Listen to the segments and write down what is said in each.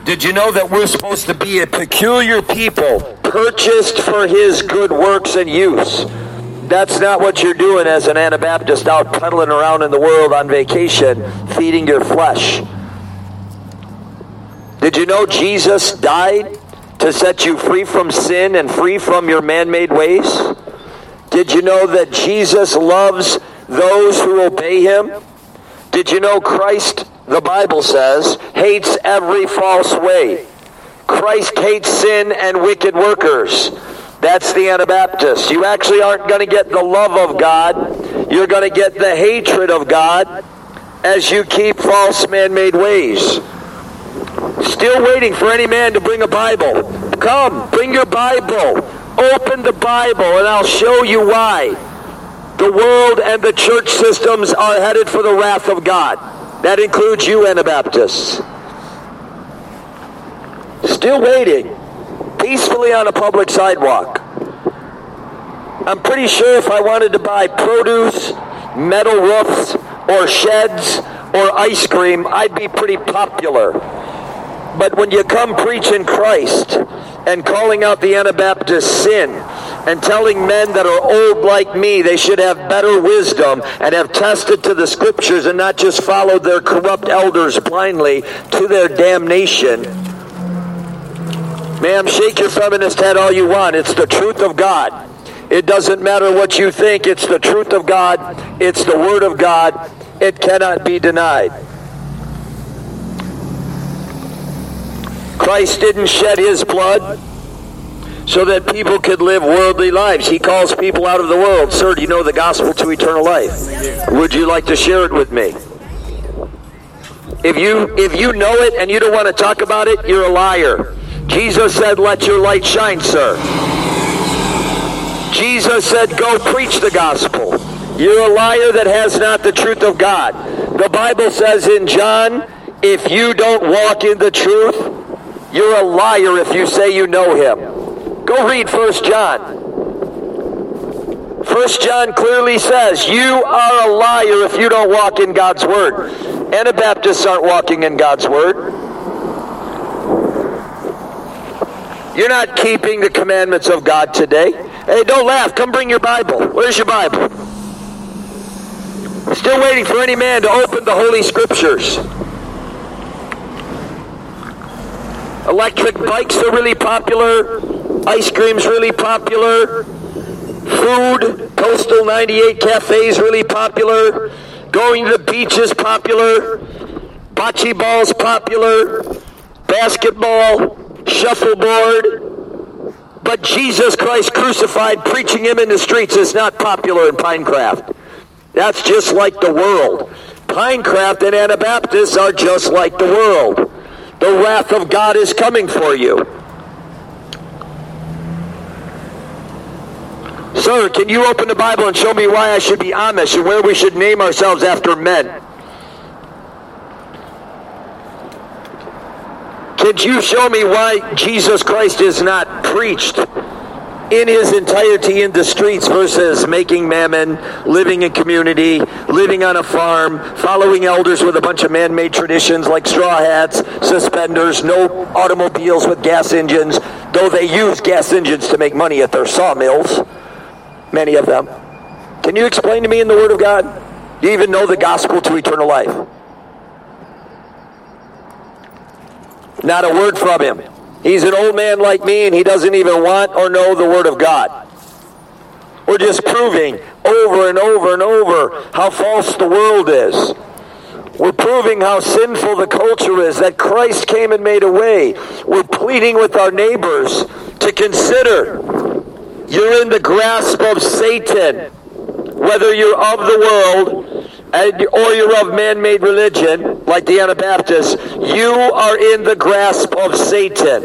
Did you know that we're supposed to be a peculiar people, purchased for his good works and use? That's not what you're doing as an Anabaptist out peddling around in the world on vacation, feeding your flesh. Did you know Jesus died to set you free from sin and free from your man-made ways? Did you know that Jesus loves those who obey him? Did you know Christ, the Bible says, hates every false way? Christ hates sin and wicked workers. That's the Anabaptist. You actually aren't going to get the love of God. You're going to get the hatred of God as you keep false man-made ways. Still waiting for any man to bring a Bible. Come, bring your Bible. Open the Bible and I'll show you why the world and the church systems are headed for the wrath of God. That includes you Anabaptists. Still waiting. Peacefully on a public sidewalk. I'm pretty sure if I wanted to buy produce, metal roofs, or sheds, or ice cream, I'd be pretty popular. But when you come preaching Christ and calling out the Anabaptist sin and telling men that are old like me they should have better wisdom and have tested to the scriptures and not just followed their corrupt elders blindly to their damnation, ma'am, shake your feminist head all you want. It's the truth of God. It doesn't matter what you think. It's the truth of God. It's the Word of God. It cannot be denied. Christ didn't shed his blood so that people could live worldly lives. He calls people out of the world. Sir, do you know the gospel to eternal life? Would you like to share it with me? If you know it and you don't want to talk about it, you're a liar. Jesus said, let your light shine, sir. Jesus said, go preach the gospel. You're a liar that has not the truth of God. The Bible says in John, if you don't walk in the truth, you're a liar if you say you know him. Go read 1 John. 1 John clearly says, you are a liar if you don't walk in God's word. Anabaptists aren't walking in God's word. You're not keeping the commandments of God today. Hey, don't laugh. Come bring your Bible. Where's your Bible? Still waiting for any man to open the Holy Scriptures. Electric bikes are really popular. Ice cream's really popular. Food, Coastal 98 Cafe is really popular. Going to the beach is popular. Bocce ball's popular. Basketball, shuffleboard. But Jesus Christ crucified, preaching him in the streets is not popular in Pinecraft. That's just like the world. Pinecraft and Anabaptists are just like the world. The wrath of God is coming for you. Sir, can you open the Bible and show me why I should be Amish and where we should name ourselves after men? Can you show me why Jesus Christ is not preached in his entirety in the streets versus making mammon, living in community, living on a farm, following elders with a bunch of man-made traditions like straw hats, suspenders, no automobiles with gas engines, though they use gas engines to make money at their sawmills, many of them. Can you explain to me in the Word of God? Do you even know the gospel to eternal life? Not a word from him. He's an old man like me, and he doesn't even want or know the Word of God. We're just proving over and over and over how false the world is. We're proving how sinful the culture is, that Christ came and made a way. We're pleading with our neighbors to consider you're in the grasp of Satan, whether you're of the world or you're of man-made religion, like the Anabaptists. You are in the grasp of Satan.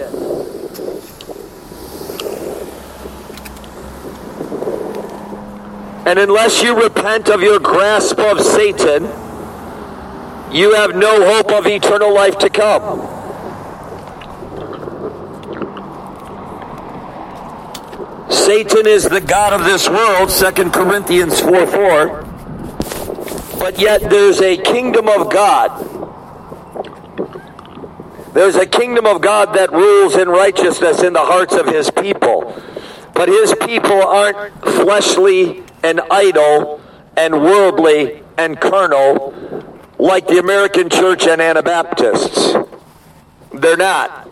And unless you repent of your grasp of Satan, you have no hope of eternal life to come. Satan is the god of this world, 2 Corinthians 4:4. But yet there's a kingdom of God There's a kingdom of God that rules in righteousness in the hearts of his people. But his people aren't fleshly and idle and worldly and carnal like the American church and Anabaptists. They're not.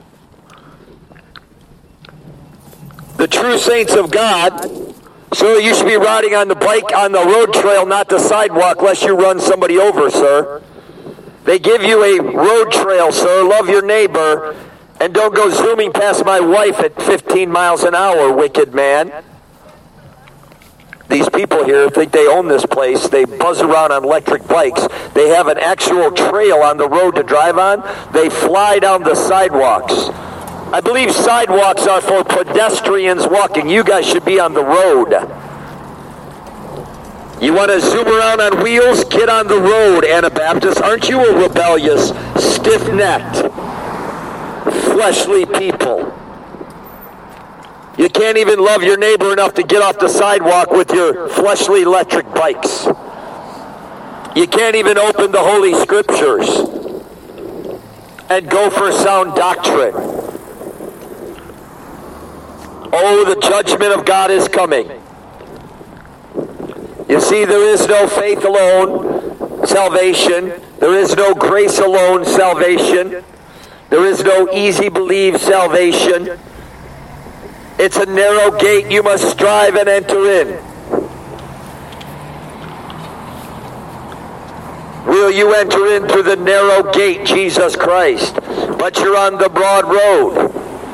The true saints of God, so you should be riding on the bike on the road trail, not the sidewalk, lest you run somebody over, sir. They give you a road trail, sir. Love your neighbor. And don't go zooming past my wife at 15 miles an hour, wicked man. These people here think they own this place. They buzz around on electric bikes. They have an actual trail on the road to drive on. They fly down the sidewalks. I believe sidewalks are for pedestrians walking. You guys should be on the road. You want to zoom around on wheels? Get on the road, Anabaptists. Aren't you a rebellious, stiff-necked, fleshly people? You can't even love your neighbor enough to get off the sidewalk with your fleshly electric bikes. You can't even open the Holy Scriptures and go for sound doctrine. Oh, the judgment of God is coming. You see, there is no faith alone, salvation. There is no grace alone, salvation. There is no easy believe salvation. It's a narrow gate you must strive and enter in. Will you enter in through the narrow gate, Jesus Christ? But you're on the broad road.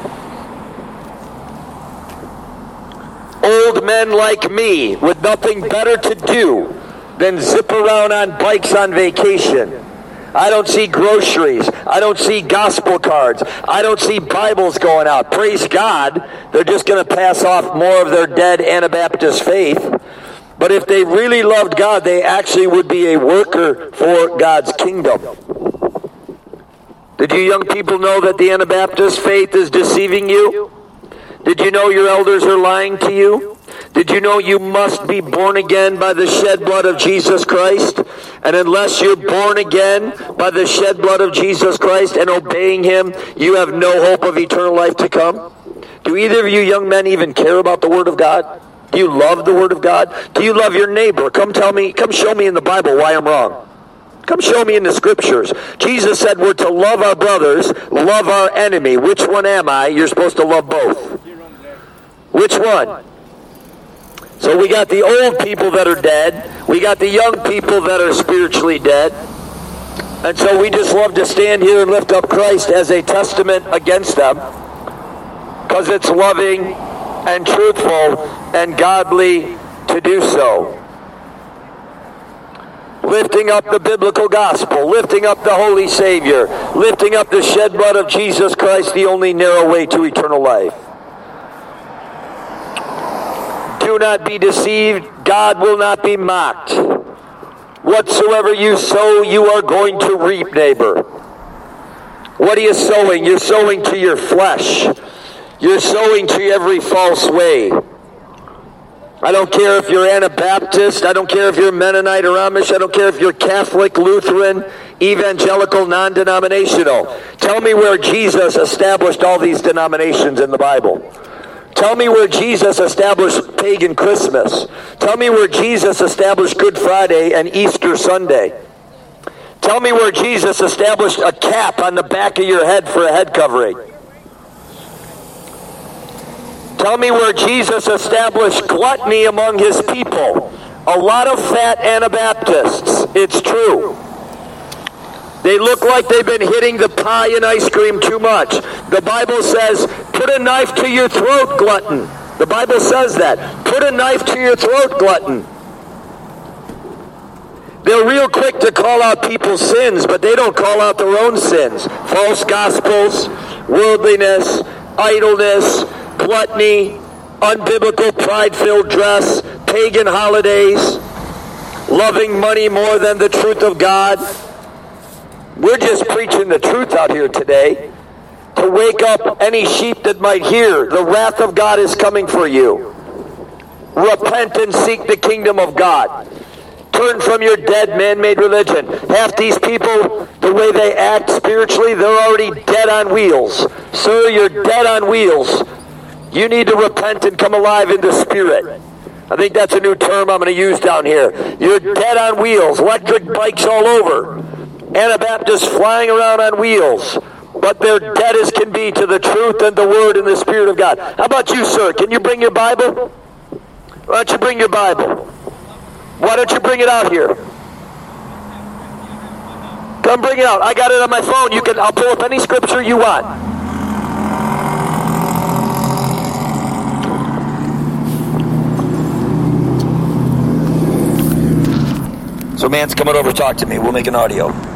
Old men like me with nothing better to do than zip around on bikes on vacation. I don't see groceries. I don't see gospel cards. I don't see Bibles going out. Praise God, they're just going to pass off more of their dead Anabaptist faith. But if they really loved God, they actually would be a worker for God's kingdom. Did you young people know that the Anabaptist faith is deceiving you? Did you know your elders are lying to you? Did you know you must be born again by the shed blood of Jesus Christ? And unless you're born again by the shed blood of Jesus Christ and obeying him, you have no hope of eternal life to come? Do either of you young men even care about the Word of God? Do you love the Word of God? Do you love your neighbor? Come show me in the Bible why I'm wrong. Come show me in the Scriptures. Jesus said we're to love our brothers, love our enemy. Which one am I? You're supposed to love both. Which one? So we got the old people that are dead. We got the young people that are spiritually dead. And so we just love to stand here and lift up Christ as a testament against them. Because it's loving and truthful and godly to do so. Lifting up the biblical gospel, lifting up the Holy Savior, lifting up the shed blood of Jesus Christ, the only narrow way to eternal life. Do not be deceived. God will not be mocked. Whatsoever you sow, you are going to reap, neighbor. What are you sowing? You're sowing to your flesh. You're sowing to every false way. I don't care if you're Anabaptist. I don't care if you're Mennonite or Amish. I don't care if you're Catholic, Lutheran, evangelical, non-denominational. Tell me where Jesus established all these denominations in the Bible. Tell me where Jesus established pagan Christmas. Tell me where Jesus established Good Friday and Easter Sunday. Tell me where Jesus established a cap on the back of your head for a head covering. Tell me where Jesus established gluttony among his people. A lot of fat Anabaptists. It's true. They look like they've been hitting the pie and ice cream too much. The Bible says, put a knife to your throat, glutton. The Bible says that. Put a knife to your throat, glutton. They're real quick to call out people's sins, but they don't call out their own sins. False gospels, worldliness, idleness, gluttony, unbiblical pride-filled dress, pagan holidays, loving money more than the truth of God. We're just preaching the truth out here today to wake up any sheep that might hear. The wrath of God is coming for you. Repent and seek the kingdom of God. Turn from your dead man-made religion. Half these people, the way they act spiritually, they're already dead on wheels. Sir, you're dead on wheels. You need to repent and come alive in the Spirit. I think that's a new term I'm going to use down here. You're dead on wheels. Electric bikes all over. Anabaptists flying around on wheels. But they're dead as can be to the truth and the Word and the Spirit of God. How about you, sir? Can you bring your Bible? Why don't you bring your Bible? Why don't you bring it out here? Come bring it out. I got it on my phone. I'll pull up any scripture you want. So man's coming over to talk to me. We'll make an audio.